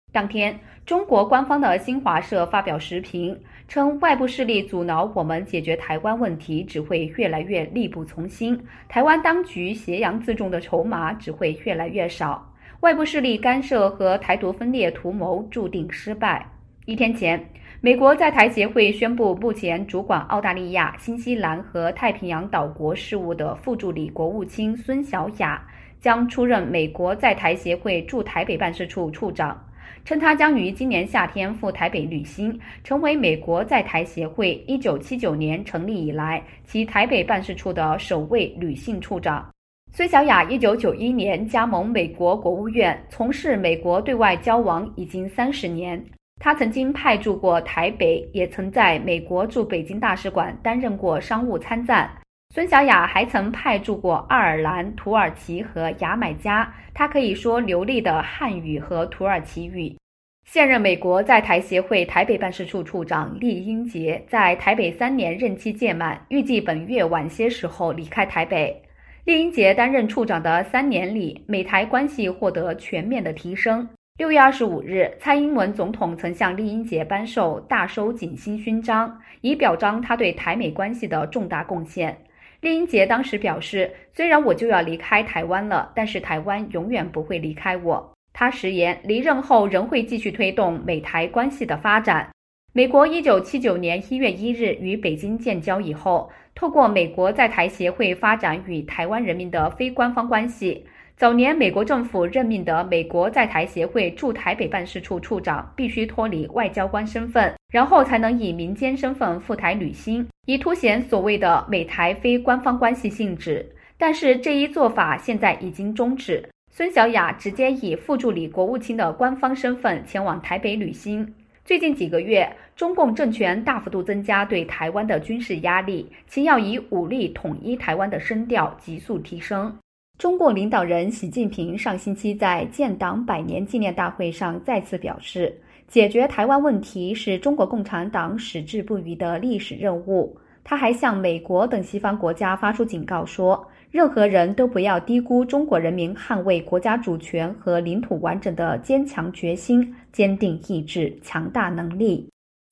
当天，中国官方的新华社发表时评，称外部势力阻挠我们解决台湾问题只会越来越力不从心，台湾当局挟洋自重的筹码只会越来越少，外部势力干涉和台独分裂图谋注定失败。一天前，美国在台协会宣布，目前主管澳大利亚、新西兰和太平洋岛国事务的副助理国务卿孙小雅将出任美国在台协会驻台北办事处处长，称他将于今年夏天赴台北履新，成为美国在台协会一九七九年成立以来其台北办事处的首位女性处长。孙小雅一九九一年加盟美国国务院，从事美国对外交往已经三十年。他曾经派驻过台北，也曾在美国驻北京大使馆担任过商务参赞。孙小雅还曾派驻过爱尔兰、土耳其和牙买加，她可以说流利的汉语和土耳其语。现任美国在台协会台北办事处处长酈英杰在台北三年任期届满，预计本月晚些时候离开台北。酈英杰担任处长的三年里，美台关系获得全面的提升。六月二十五日，蔡英文总统曾向酈英杰颁授大收锦星勋章，以表彰他对台美关系的重大贡献。酈英杰当时表示，虽然我就要离开台湾了，但是台湾永远不会离开我。他食言，离任后仍会继续推动美台关系的发展。美国一九七九年一月一日与北京建交以后，透过美国在台协会发展与台湾人民的非官方关系。早年美国政府任命的美国在台协会驻台北办事处处长必须脱离外交官身份，然后才能以民间身份赴台履新，以凸显所谓的美台非官方关系性质。但是这一做法现在已经终止，孙小雅直接以副助理国务卿的官方身份前往台北履新。最近几个月，中共政权大幅度增加对台湾的军事压力，其要以武力统一台湾的声调急速提升。中共领导人习近平上星期在建党百年纪念大会上再次表示，解决台湾问题是中国共产党矢志不渝的历史任务。他还向美国等西方国家发出警告说，任何人都不要低估中国人民捍卫国家主权和领土完整的坚强决心、坚定意志、强大能力。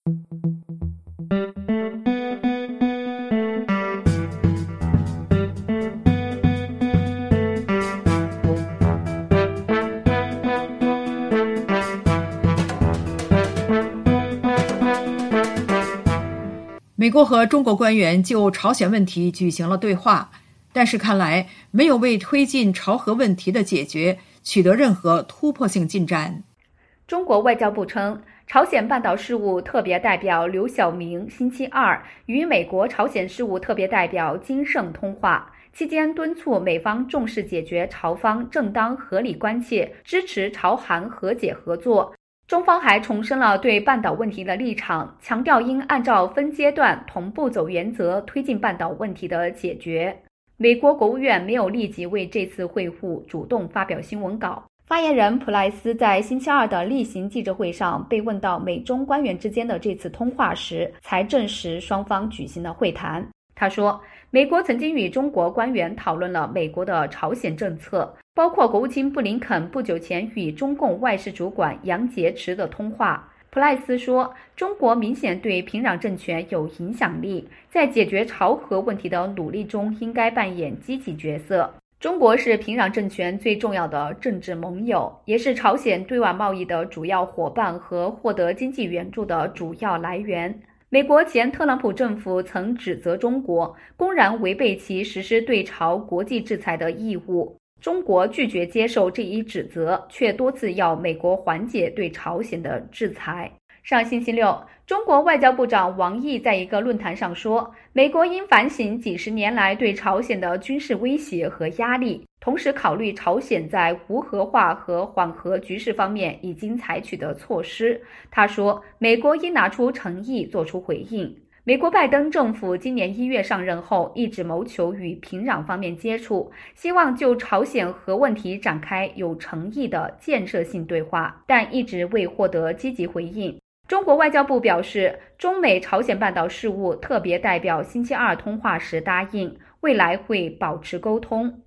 美国和中国官员就朝鲜问题举行了对话，但是看来没有为推进朝核问题的解决取得任何突破性进展。 中国外交部称，朝鲜半岛事务特别代表刘晓明星期二与美国朝鲜事务特别代表金盛通话，期间敦促美方重视解决朝方正当合理关切，支持朝韩和解合作。中方还重申了对半岛问题的立场，强调应按照分阶段同步走原则推进半岛问题的解决。美国国务院没有立即为这次会晤主动发表新闻稿。发言人普赖斯在星期二的例行记者会上被问到美中官员之间的这次通话时，才证实双方举行了会谈。他说，美国曾经与中国官员讨论了美国的朝鲜政策，包括国务卿布林肯不久前与中共外事主管杨洁篪的通话。普赖斯说，中国明显对平壤政权有影响力，在解决朝核问题的努力中应该扮演积极角色。中国是平壤政权最重要的政治盟友，也是朝鲜对外贸易的主要伙伴和获得经济援助的主要来源。美国前特朗普政府曾指责中国公然违背其实施对朝国际制裁的义务，中国拒绝接受这一指责，却多次要美国缓解对朝鲜的制裁。上星期六，中国外交部长王毅在一个论坛上说，美国应反省几十年来对朝鲜的军事威胁和压力，同时考虑朝鲜在无核化和缓和局势方面已经采取的措施。他说，美国应拿出诚意做出回应。美国拜登政府今年一月上任后，一直谋求与平壤方面接触，希望就朝鲜核问题展开有诚意的建设性对话，但一直未获得积极回应。中国外交部表示，中美朝鲜半岛事务特别代表星期二通话时答应，未来会保持沟通。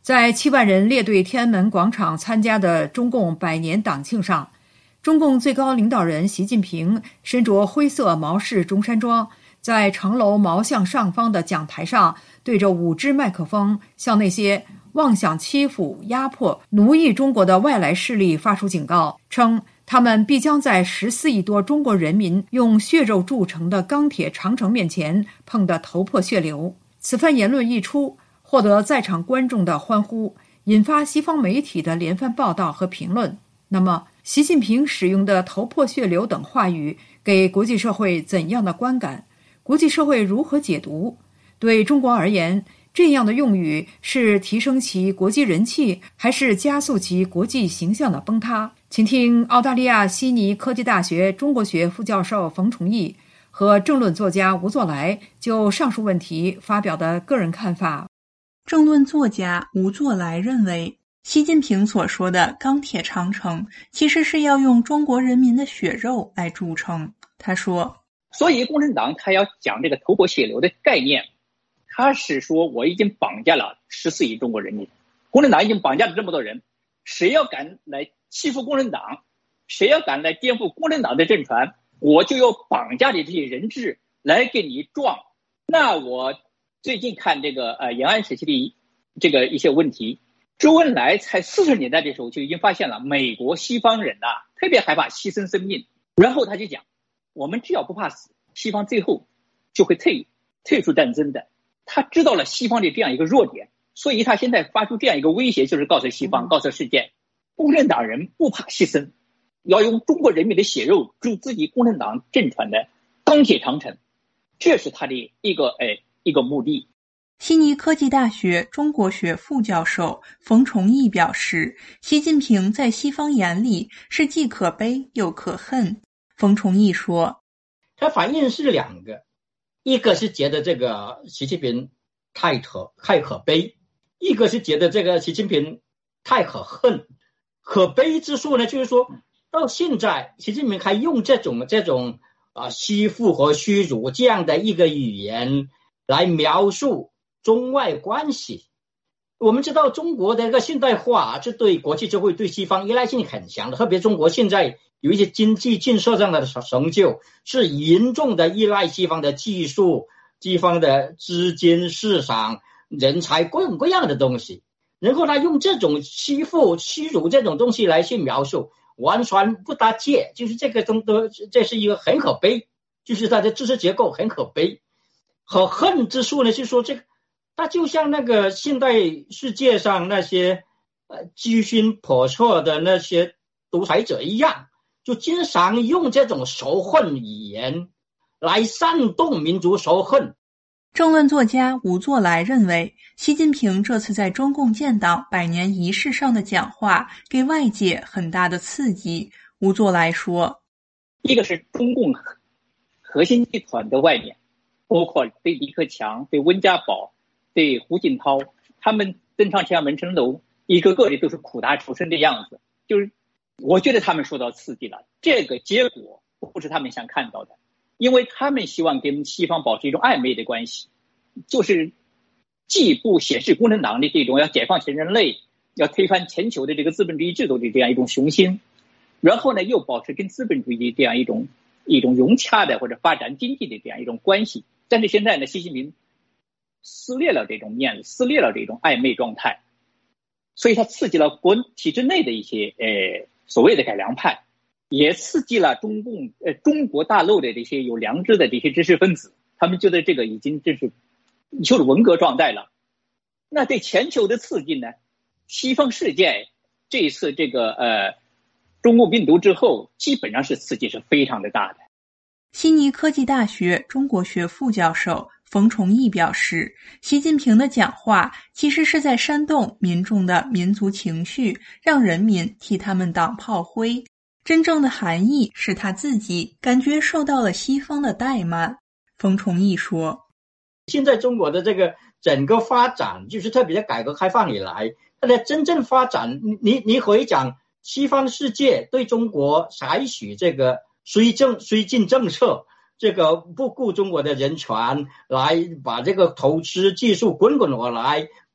在七万人列队天安门广场参加的中共百年党庆上，中共最高领导人习近平身着灰色毛式中山装，在城楼毛像上方的讲台上，对着五支麦克风，向那些妄想欺负、压迫、奴役中国的外来势力发出警告，称他们必将在十四亿多中国人民用血肉铸成的钢铁长城面前碰得头破血流。此番言论一出，获得在场观众的欢呼，引发西方媒体的连番报道和评论。那么，习近平使用的头破血流等话语给国际社会怎样的观感？国际社会如何解读？对中国而言，这样的用语是提升其国际人气，还是加速其国际形象的崩塌？请听澳大利亚悉尼科技大学中国学副教授冯崇义和政论作家吴作来就上述问题发表的个人看法。 政论作家吴作来认为，习近平所说的钢铁长城其实是要用中国人民的血肉来铸成。他说， 所以共产党他要讲这个头破血流的概念，他是说我已经绑架了十四亿中国人民，共产党已经绑架了这么多人，谁要敢来欺负共产党，谁要敢来颠覆共产党的政权，我就要绑架的这些人质来给你撞。那我最近看这个呃延安时期的这个一些问题，周恩来才四十年代的时候就已经发现了美国西方人呐、啊、特别害怕牺牲生命，然后他就讲，我们只要不怕死，西方最后就会退退出战争的。他知道了西方的这样一个弱点，所以他现在发出这样一个威胁，就是告诉西方、告诉世界，共产党人不怕牺牲，要用中国人民的血肉铸自己共产党政权的钢铁长城，这是他的一个哎一个目的。 悉尼科技大学中国学副教授冯崇义表示，习近平在西方眼里是既可悲又可恨。冯崇义说， 他反应是两个，一个是觉得这个习近平太可太可悲，一个是觉得这个习近平太可恨。可悲之处呢，就是说到现在习近平还用这种这种啊欺负和虚辱这样的一个语言来描述中外关系。我们知道中国的一个现代化是对国际社会对西方依赖性很强的，特别中国现在有一些经济建设上的成就，是严重的依赖西方的技术、西方的资金市场、人才各种各样的东西。然后他用这种欺负、欺辱这种东西来去描述，完全不搭界，就是这个东东，这是一个很可悲，就是他的知识结构很可悲。可恨之处呢，是说这个，他就像那个现代世界上那些呃居心叵测的那些独裁者一样，就经常用这种仇恨语言来煽动民族仇恨。 政论作家吴作来认为，习近平这次在中共建党百年仪式上的讲话给外界很大的刺激。吴作来说， 一个是中共核心集团的外面，包括对李克强、对温家宝、对胡锦涛，他们登上天安门城楼，一个个的都是苦大仇深的样子，就是我觉得他们受到刺激了。这个结果不是他们想看到的，因为他们希望跟西方保持一种暧昧的关系，就是既不显示共产党的这种要解放全人类、要推翻全球的这个资本主义制度的这样一种雄心，然后呢又保持跟资本主义的这样一种一种融洽的或者发展经济的这样一种关系。但是现在呢，习近平撕裂了这种面子，撕裂了这种暧昧状态，所以他刺激了国体制内的一些呃所谓的改良派，也刺激了中共呃中国大陆的这些有良知的这些知识分子，他们觉得这个已经真是就是文革状态了。那对全球的刺激呢，西方世界这一次这个呃中共病毒之后，基本上是刺激是非常的大的。 悉尼科技大学中国学副教授冯崇义表示，习近平的讲话其实是在煽动民众的民族情绪，让人民替他们挡炮灰。真正的含义是他自己感觉受到了西方的怠慢。冯崇义说， 现在中国的这个整个发展，就是特别的改革开放以来，它的真正发展，你你可以讲西方世界对中国采取这个绥政绥靖政策，这个不顾中国的人权，来把这个投资技术滚滚而来，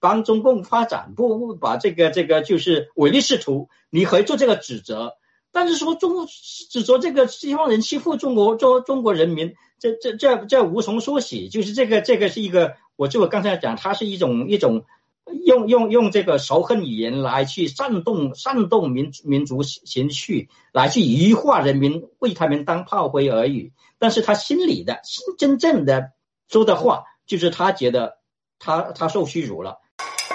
帮中共发展，不把这个这个就是唯利是图，你可以做这个指责。但是说中指责这个西方人欺负中国中中国人民，这这这这无从说起。就是这个这个是一个，我就我刚才讲，它是一种一种用用用这个仇恨语言来去煽动煽动民民族情绪，来去愚化人民，为他们当炮灰而已。但是他心里的真正的说的话，就是他觉得他他受屈辱了。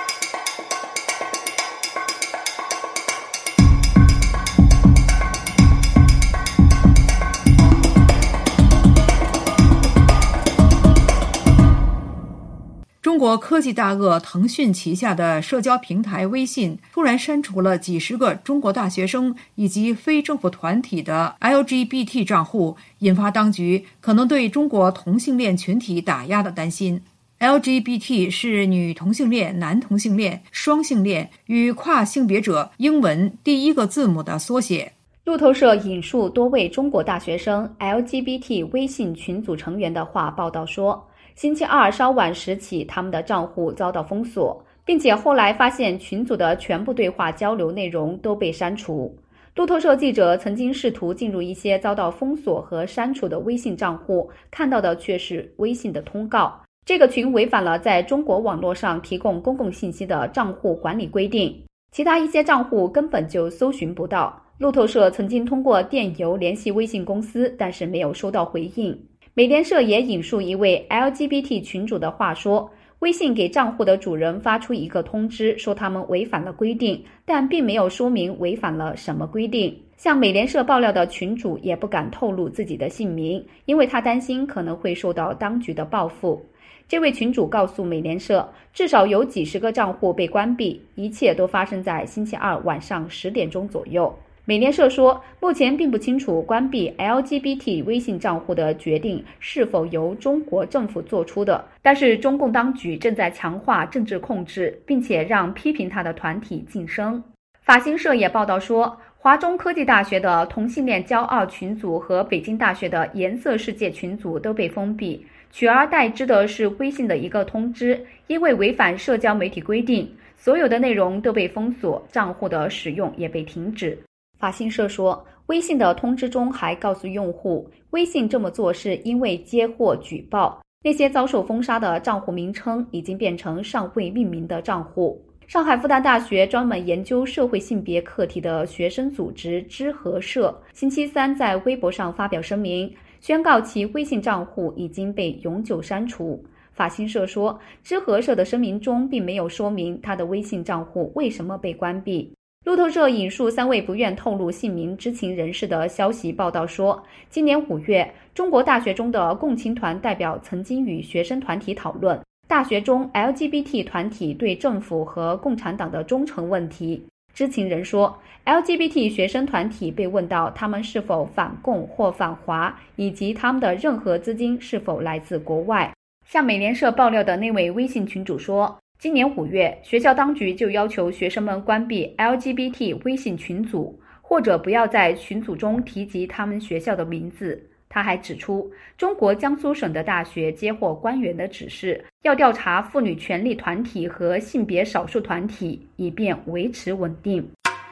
中国科技大鳄腾讯旗下的社交平台微信突然删除了几十个中国大学生以及非政府团体的 L G B T 账户，引发当局可能对中国同性恋群体打压的担心。L G B T 是女同性恋、男同性恋、双性恋与跨性别者英文第一个字母的缩写。 路透社引述多位中国大学生 L G B T 微信群组成员的话报道说，星期二稍晚时起，他们的账户遭到封锁，并且后来发现群组的全部对话交流内容都被删除。路透社记者曾经试图进入一些遭到封锁和删除的微信账户，看到的却是微信的通告。这个群违反了在中国网络上提供公共信息的账户管理规定，其他一些账户根本就搜寻不到。路透社曾经通过电邮联系微信公司，但是没有收到回应。美联社也引述一位 L G B T 群主的话说，微信给账户的主人发出一个通知，说他们违反了规定，但并没有说明违反了什么规定。向美联社爆料的群主也不敢透露自己的姓名，因为他担心可能会受到当局的报复。这位群主告诉美联社，至少有几十个账户被关闭，一切都发生在星期二晚上十点钟左右。美联社说，目前并不清楚关闭 L G B T 微信账户的决定是否由中国政府做出的，但是中共当局正在强化政治控制，并且让批评他的团体晋升。法新社也报道说，华中科技大学的同性恋骄傲群组和北京大学的颜色世界群组都被封闭，取而代之的是微信的一个通知，因为违反社交媒体规定，所有的内容都被封锁，账户的使用也被停止。法新社说，微信的通知中还告诉用户，微信这么做是因为接获举报，那些遭受封杀的账户名称已经变成尚未命名的账户。上海复旦大学专门研究社会性别课题的学生组织知和社星期三在微博上发表声明，宣告其微信账户已经被永久删除。法新社说，知和社的声明中并没有说明他的微信账户为什么被关闭。路透社引述三位不愿透露姓名知情人士的消息报道说，今年五月，中国大学中的共青团代表曾经与学生团体讨论大学中 L G B T 团体对政府和共产党的忠诚问题。知情人说， L G B T 学生团体被问到他们是否反共或反华，以及他们的任何资金是否来自国外。向美联社爆料的那位微信群主说，今年五月，学校当局就要求学生们关闭 L G B T 微信群组，或者不要在群组中提及他们学校的名字。他还指出，中国江苏省的大学接获官员的指示，要调查妇女权利团体和性别少数团体，以便维持稳定。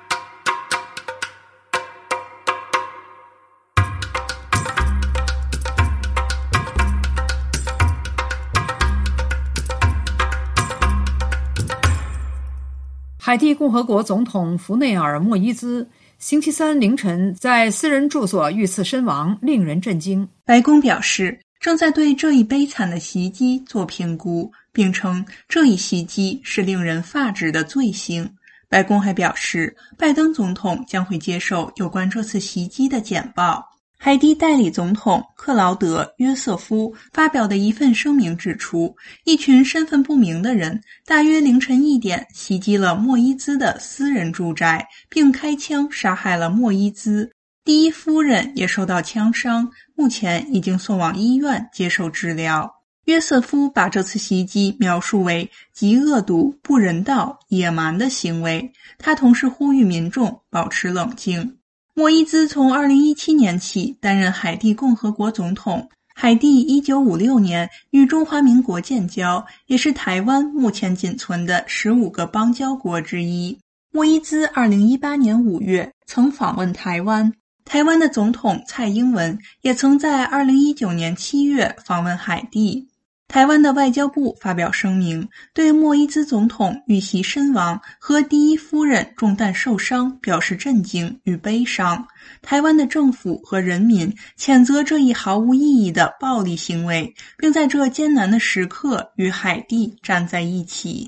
海地共和国总统福内尔·莫伊兹星期三凌晨在私人住所遇刺身亡，令人震惊。 白宫表示，正在对这一悲惨的袭击做评估，并称这一袭击是令人发指的罪行。白宫还表示，拜登总统将会接受有关这次袭击的简报。海地代理总统克劳德·约瑟夫发表的一份声明指出，一群身份不明的人大约凌晨一点袭击了莫伊兹的私人住宅，并开枪杀害了莫伊兹。第一夫人也受到枪伤，目前已经送往医院接受治疗。约瑟夫把这次袭击描述为极恶毒、不人道、野蛮的行为，他同时呼吁民众保持冷静。莫伊兹从二零一七年起担任海地共和国总统， 海地一九五六年与中华民国建交，也是台湾目前仅存的十五个邦交国之一。莫伊兹二零一八年五月曾访问台湾，台湾的总统蔡英文也曾在二零一九年七月访问海地。台湾的外交部发表声明，对莫伊兹总统遇袭身亡和第一夫人中弹受伤表示震惊与悲伤。台湾的政府和人民谴责这一毫无意义的暴力行为，并在这艰难的时刻与海地站在一起。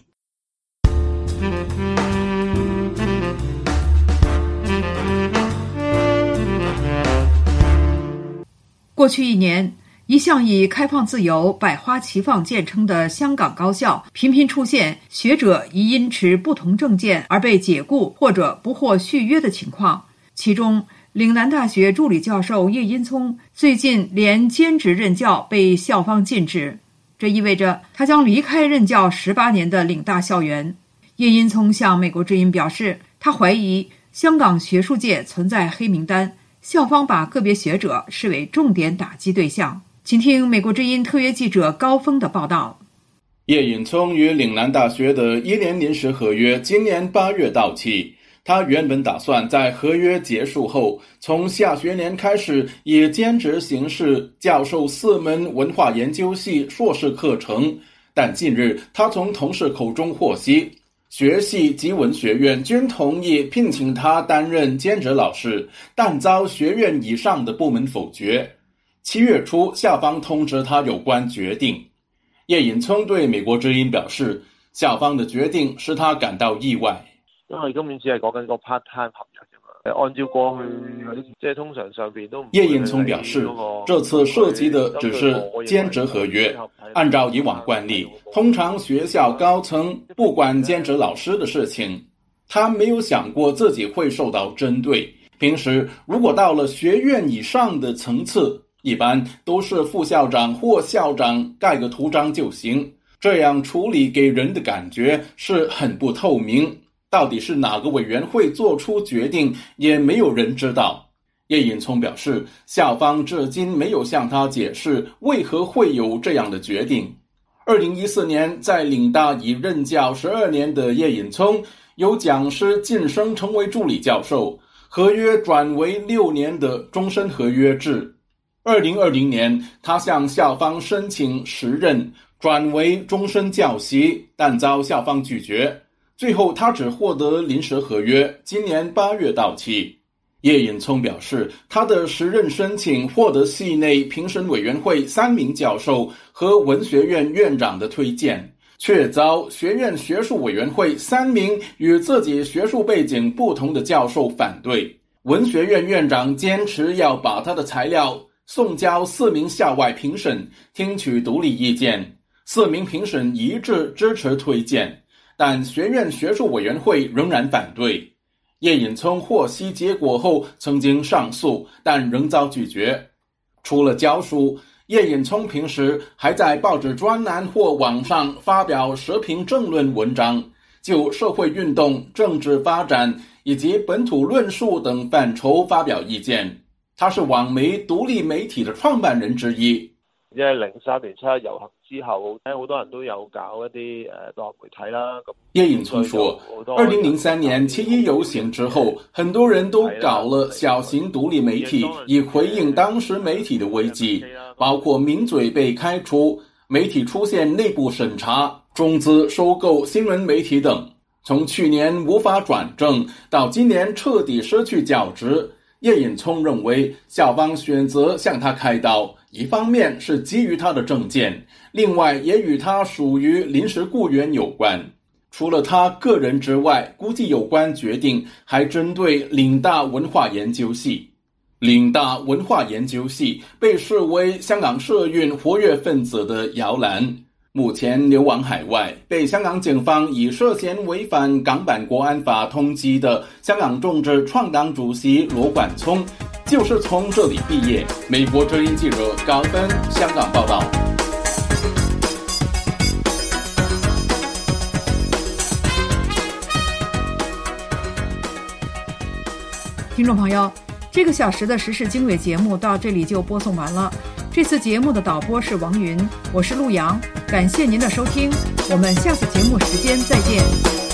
过去一年，一向以开放自由、百花齐放见称的香港高校，频频出现学者疑因持不同政见而被解雇或者不获续约的情况。其中，岭南大学助理教授叶因聪最近连兼职任教被校方禁止，这意味着他将离开任教十八年的岭大校园。叶因聪向美国之音表示，他怀疑香港学术界存在黑名单，校方把个别学者视为重点打击对象。请听美国之音特约记者高峰的报道。 叶引聪与岭南大学的一年临时合约今年八月到期，他原本打算在合约结束后，从下学年开始以兼职形式教授四门文化研究系硕士课程，但近日他从同事口中获悉，学系及文学院均同意聘请他担任兼职老师，但遭学院以上的部门否决。七月初，校方通知他有关决定。叶引聪对美國之音表示，校方的決定使他感到意外。 因為今年只係講緊個 part time 合約啫嘛，按照過去即係通常上邊都。 葉引聰表示，這次涉及的只是兼職合約。按照以往慣例，通常學校高層不管兼職老師的事情。他沒有想過自己會受到針對。平時如果到了學院以上的層次，一般都是副校長或校長蓋個圖章就行，這樣處理給人的感覺是很不透明，到底是哪個委員會做出決定，也沒有人知道。葉引聰表示，校方至今沒有向他解釋為何會有這樣的決定。二零一四年在嶺大已任教十二年的葉引聰，由講師晉升成為助理教授，合約轉為六年的終身合約制。二零二零年，他向校方申請時任，轉為終身教習，但遭校方拒絕。最後，他只獲得臨時合約，今年八月到期。葉引聰表示，他的時任申請獲得系內評審委員會三名教授和文學院院長的推薦，卻遭學院學術委員會三名與自己學術背景不同的教授反對。文學院院長堅持要把他的材料送交四名校外評審，聽取獨立意見。四名評審一致支持推薦，但學院學術委員會仍然反對。葉引聰獲悉結果後曾經上訴，但仍遭拒絕。除了教書，葉引聰平時還在報紙專欄或網上發表時評政論文章，就社會運動、政治發展以及本土論述等範疇發表意見。他是網媒獨立媒體的創辦人之一。 因為零三年七一遊行之後，好多人都有搞一啲誒獨立媒體啦。 葉引聰說，二零零三年七一遊行之後，很多人都搞了小型獨立媒體，以回應當時媒體的危機，包括名嘴被開除、媒體出現內部審查、中資收購新聞媒體等。從去年無法轉正，到今年徹底失去教職。葉引聰認為校方選擇向他開刀，一方面是基於他的政見，另外也與他屬於臨時僱員有關。除了他個人之外，估計有關決定還針對嶺大文化研究系。嶺大文化研究系被視為香港社運活躍分子的搖籃，目前流亡海外，被香港警方以涉嫌違反港版國安法通緝的香港眾志創黨主席羅冠聰，就是從這裡畢業。美國之音記者高芬香港報道。 听众朋友，这个小时的时事经纬节目到这里就播送完了。 这次节目的导播是王云，我是陆阳，感谢您的收听，我们下次节目时间再见。